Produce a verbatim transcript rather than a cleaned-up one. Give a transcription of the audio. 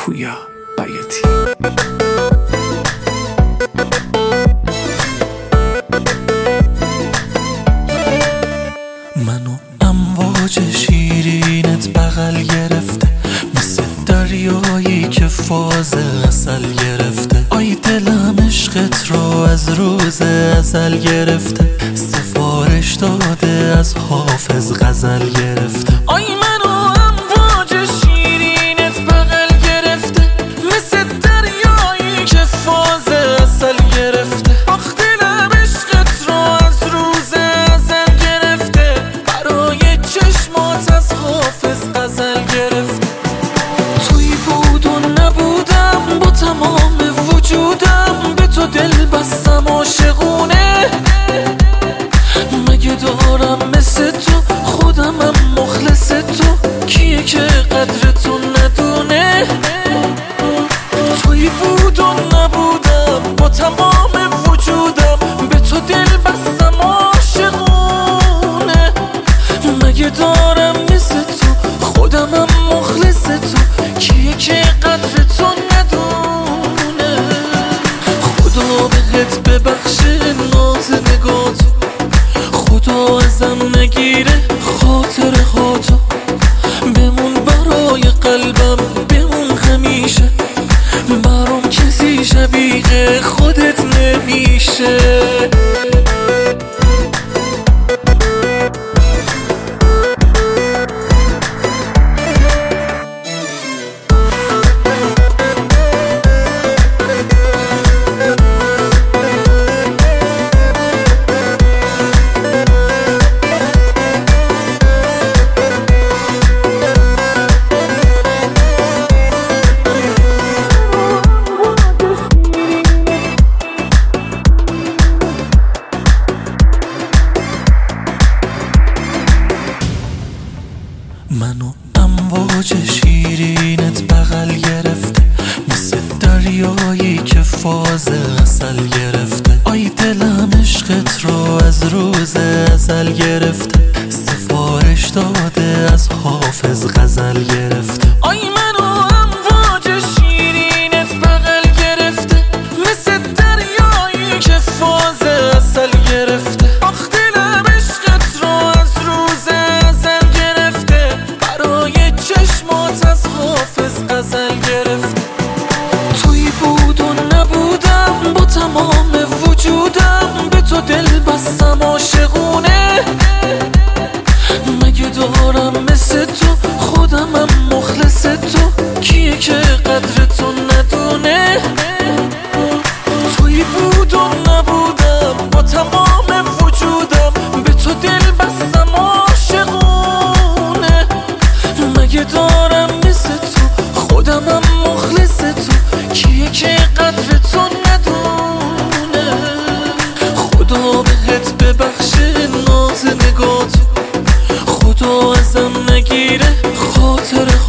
پویا بیاتی. منو امواج شیرینت بغل گرفته، مثل دریایی که فاز اصل گرفته. آی دلم عشقت رو از روز ازل گرفته، سفارش داده از حافظ غزل گرفته. آی منو امواج شیرینت بغل گرفته، مثل دریایی که فاز اصل گرفته. آخ دلم عشقت رو از روز ازل گرفته، برای چشمات از حافظ غزل گرفته. توی بود و نبودم، با تمام وجودم به تو دل بستم عاشقونه. مگه دارم مثل تو خودمم مخلص تو، کیه که قدر تو ندونه. توی بود و نبودم، با تمام وجودم به تو دل بستم عاشقونه. مگه دارم مثل تو خودمم مخلص تو، کیه که قدر تو ندونه. خدا بهت ببخشه ناز نگاتو، خدا ازم نگیره خاطر خاطو. بمون برای قلبم، بمون همیشه، برام کسی شبیه خودت نمیشه. منو امواج شیرینت بغل گرفته، مثل دریایی که فاز اصل گرفته. آی دلم عشقت رو از روز ازل گرفته، سفارش داده از حافظ غزل گرفته. آی منو امواج شیرینت بغل گرفته، مثل دریایی که فاز اصل گرفته. آخ دلم عشقت رو از روز ازل گرفته، برای چشمات از حافظ غزل گرفته. توی بود و نبودم، با تمام وجودم به تو دل بستم عاشقونه. مگه دارم مثل تو خودمم مخلص تو، کیه که قدر تو ندونه. توی بود و نبودم، با تمام وجودم به تو دل بستم عاشقونه. مگه دارم مثل تو خودمم مخلص تو، کیه که قدر تو ندونه. خدا بهت ببخشه ناز نگاتو، خدا ازم نگیره خاطر